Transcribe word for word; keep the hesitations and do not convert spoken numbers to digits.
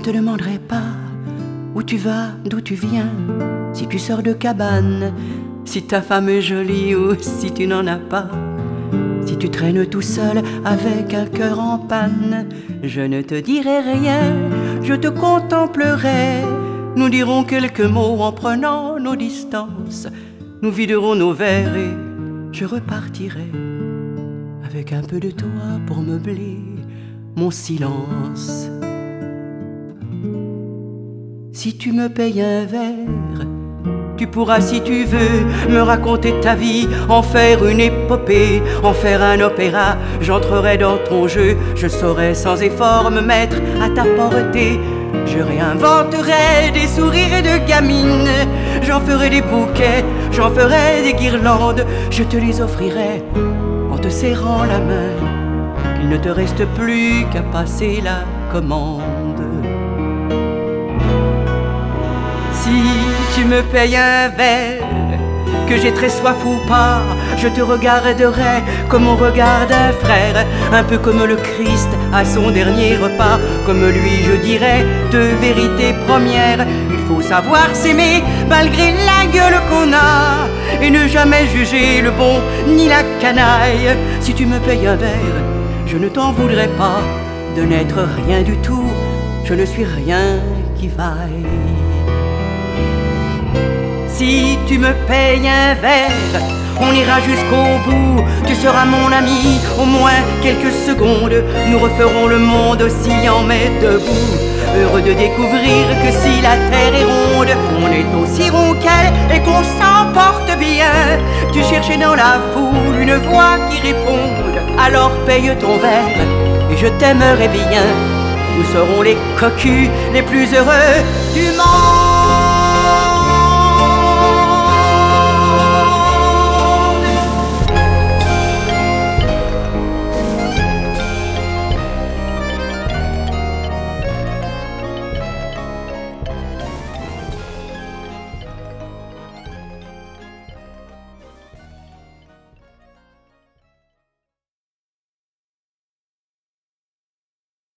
te demanderai pas où tu vas, d'où tu viens, si tu sors de cabane, si ta femme est jolie ou si tu n'en as pas. Si tu traînes tout seul avec un cœur en panne, je ne te dirai rien, je te contemplerai. Nous dirons quelques mots en prenant nos distances. Nous viderons nos verres et je repartirai avec un peu de toi pour meubler mon silence. Si tu me payes un verre, tu pourras, si tu veux, me raconter ta vie, en faire une épopée, en faire un opéra. J'entrerai dans ton jeu, je saurai sans effort me mettre à ta portée. Je réinventerai des sourires et de gamines, j'en ferai des bouquets, j'en ferai des guirlandes. Je te les offrirai en te serrant la main, qu'il ne te reste plus qu'à passer la commande. Si tu me payes un verre, que j'ai très soif ou pas, je te regarderai comme on regarde un frère, un peu comme le Christ à son dernier repas. Comme lui je dirais de vérité première, il faut savoir s'aimer malgré la gueule qu'on a, et ne jamais juger le bon ni la canaille. Si tu me payes un verre, je ne t'en voudrais pas de n'être rien du tout, je ne suis rien qui vaille. Si tu me payes un verre, on ira jusqu'au bout. Tu seras mon ami, au moins quelques secondes. Nous referons le monde aussi en met debout. Heureux de découvrir que si la terre est ronde, on est aussi rond qu'elle et qu'on s'en porte bien. Tu cherchais dans la foule une voix qui réponde, alors paye ton verre et je t'aimerai bien. Nous serons les cocus les plus heureux du monde.